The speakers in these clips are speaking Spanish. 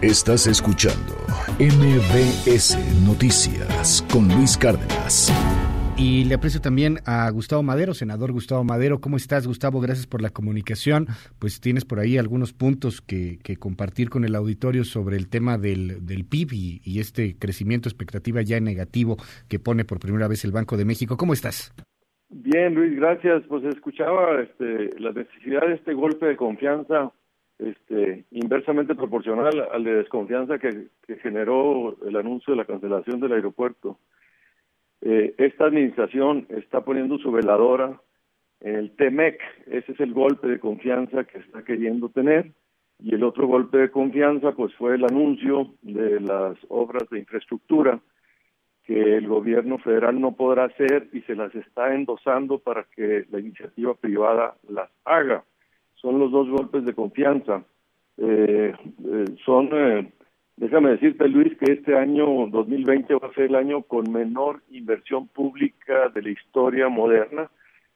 Estás escuchando MBS Noticias con Luis Cárdenas. Y le aprecio también a Gustavo Madero, senador Gustavo Madero. ¿Cómo estás, Gustavo? Gracias por la comunicación. Pues tienes por ahí algunos puntos que compartir con el auditorio sobre el tema del PIB y este crecimiento expectativa ya negativo que pone por primera vez el Banco de México. ¿Cómo estás? Bien, Luis, gracias. Pues escuchaba la necesidad de este golpe de confianza inversamente proporcional al de desconfianza que generó el anuncio de la cancelación del aeropuerto. Esta administración está poniendo su veladora en el TEMEC. Ese es el golpe de confianza que está queriendo tener, y el otro golpe de confianza pues fue el anuncio de las obras de infraestructura que el gobierno federal no podrá hacer y se las está endosando para que la iniciativa privada las haga. Son los dos golpes de confianza. Déjame decirte, Luis, que este año 2020 va a ser el año con menor inversión pública de la historia moderna.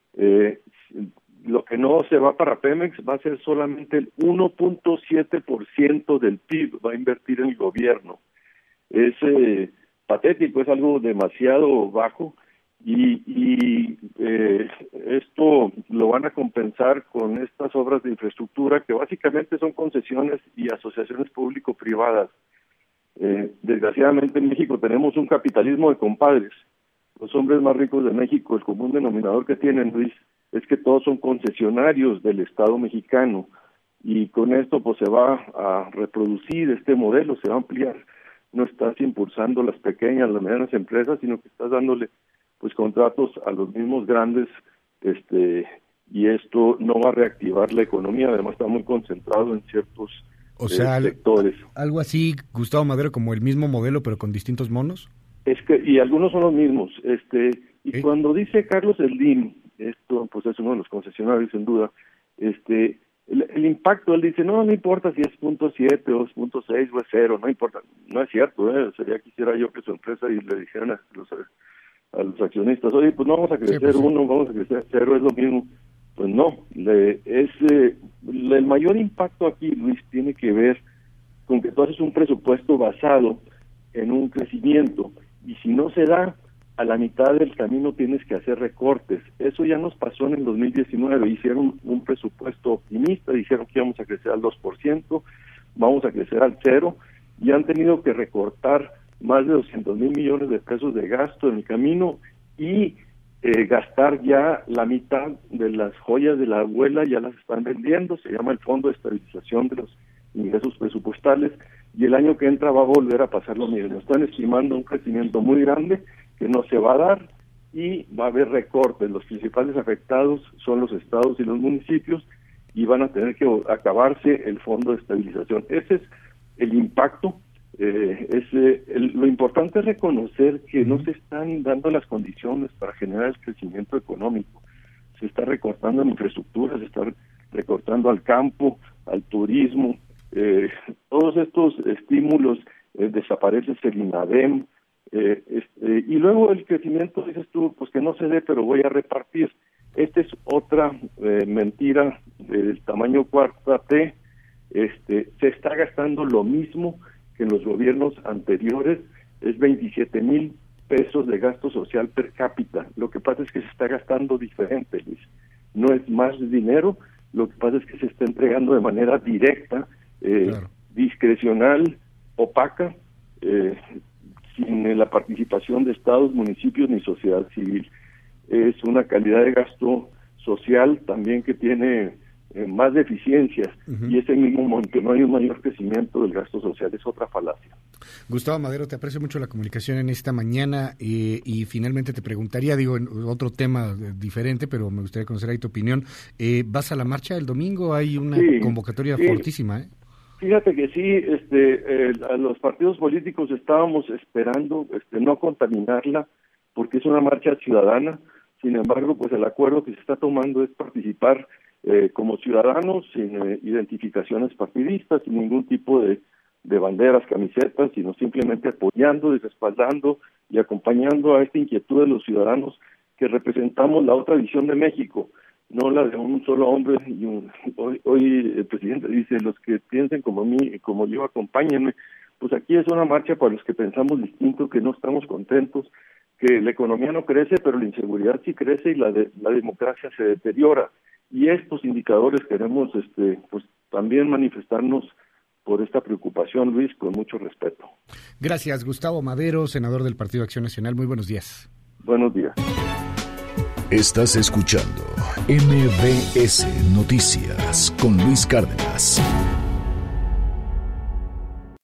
Lo que no se va para Pemex va a ser solamente el 1.7% del PIB va a invertir en el gobierno. Es patético, es algo demasiado bajo. Y esto lo van a compensar con estas obras de infraestructura que básicamente son concesiones y asociaciones público-privadas. Desgraciadamente en México tenemos un capitalismo de compadres. Los hombres más ricos de México, el común denominador que tienen, Luis, es que todos son concesionarios del Estado mexicano, y con esto pues se va a reproducir este modelo, se va a ampliar. No estás impulsando las pequeñas, las medianas empresas, sino que estás dándole pues contratos a los mismos grandes, y esto no va a reactivar la economía. Además está muy concentrado en ciertos sectores. Algo así, Gustavo Madero, como el mismo modelo pero con distintos monos. Y algunos son los mismos. Cuando dice Carlos Slim, esto pues es uno de los concesionarios sin duda, el impacto, él dice, no importa si es 0.7 o es 0.6 o es 0, no importa. No es cierto, ya quisiera yo que su empresa y le dijeran a los accionistas, oye, pues no vamos a crecer vamos a crecer 0, es lo mismo. Pues no, el mayor impacto aquí, Luis, tiene que ver con que tú haces un presupuesto basado en un crecimiento, y si no se da, a la mitad del camino tienes que hacer recortes. Eso ya nos pasó en el 2019, hicieron un presupuesto optimista, dijeron que íbamos a crecer al 2%, vamos a crecer al 0%, y han tenido que recortar más de 200,000 millones de pesos de gasto en el camino, y gastar ya la mitad de las joyas de la abuela, ya las están vendiendo. Se llama el Fondo de Estabilización de los Ingresos Presupuestales, y el año que entra va a volver a pasar lo mismo. Están estimando un crecimiento muy grande que no se va a dar, y va a haber recortes. Los principales afectados son los estados y los municipios, y van a tener que acabarse el Fondo de Estabilización. Ese es el impacto. Lo importante es reconocer que no se están dando las condiciones para generar el crecimiento económico. Se está recortando en infraestructura, se está recortando al campo, al turismo. Todos estos estímulos, desaparece el INADEM, y luego el crecimiento, dices tú, pues que no se dé, pero voy a repartir. Esta es otra mentira del tamaño cuarta T. Se está gastando lo mismo que en los gobiernos anteriores, es 27,000 pesos de gasto social per cápita. Lo que pasa es que se está gastando diferente, Luis. No es más dinero, lo que pasa es que se está entregando de manera directa, discrecional, opaca, sin la participación de estados, municipios ni sociedad civil. Es una calidad de gasto social también que tiene más deficiencias, y ese mismo monto, no hay un mayor crecimiento del gasto social, es otra falacia. Gustavo Madero, te aprecio mucho la comunicación en esta mañana, y finalmente te preguntaría, en otro tema diferente, pero me gustaría conocer ahí tu opinión. ¿Vas a la marcha el domingo? Hay una convocatoria fortísima, Fíjate que sí, a los partidos políticos estábamos esperando no contaminarla, porque es una marcha ciudadana. Sin embargo, pues el acuerdo que se está tomando es participar como ciudadanos, sin identificaciones partidistas, sin ningún tipo de banderas, camisetas, sino simplemente apoyando y respaldando y acompañando a esta inquietud de los ciudadanos que representamos la otra visión de México. no la de un solo hombre. Hoy el presidente dice, los que piensen como mí, como yo, acompáñenme. Pues aquí es una marcha para los que pensamos distinto, que no estamos contentos, que la economía no crece, pero la inseguridad sí crece y la democracia se deteriora. Y estos indicadores queremos pues también manifestarnos por esta preocupación, Luis, con mucho respeto. Gracias, Gustavo Madero, senador del Partido Acción Nacional. Muy buenos días. Buenos días. Estás escuchando MBS Noticias con Luis Cárdenas.